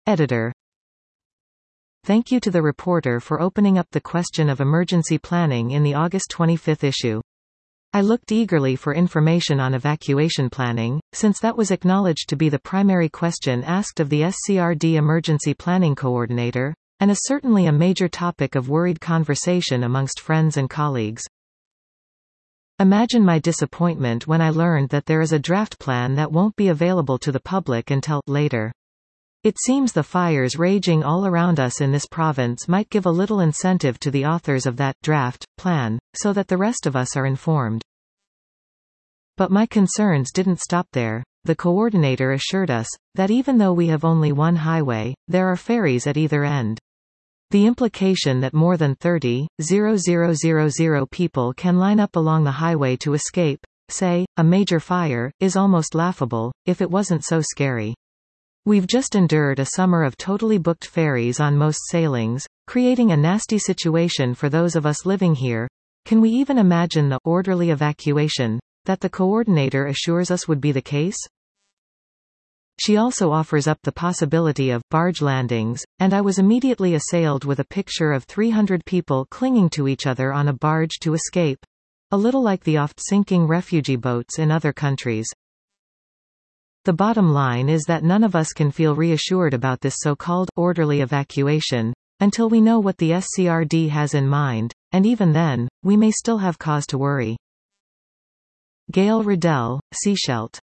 Editor. Thank you to the reporter for opening up the question of emergency planning in the August 25 issue. I looked eagerly for information on evacuation planning, since that was acknowledged to be the primary question asked of the SCRD Emergency Planning Coordinator, and is certainly a major topic of worried conversation amongst friends and colleagues. Imagine my disappointment when I learned that there is a draft plan that won't be available to the public until later. It seems the fires raging all around us in this province might give a little incentive to the authors of that draft plan, so that the rest of us are informed. But my concerns didn't stop there. The coordinator assured us that even though we have only one highway, there are ferries at either end. The implication that more than 30,000 people can line up along the highway to escape, say, a major fire, is almost laughable, if it wasn't so scary. We've just endured a summer of totally booked ferries on most sailings, creating a nasty situation for those of us living here. Can we even imagine the orderly evacuation that the coordinator assures us would be the case? She also offers up the possibility of barge landings, and I was immediately assailed with a picture of 300 people clinging to each other on a barge to escape, a little like the oft-sinking refugee boats in other countries. The bottom line is that none of us can feel reassured about this so-called orderly evacuation until we know what the SCRD has in mind, and even then, we may still have cause to worry. Gail Riddell, Sechelt.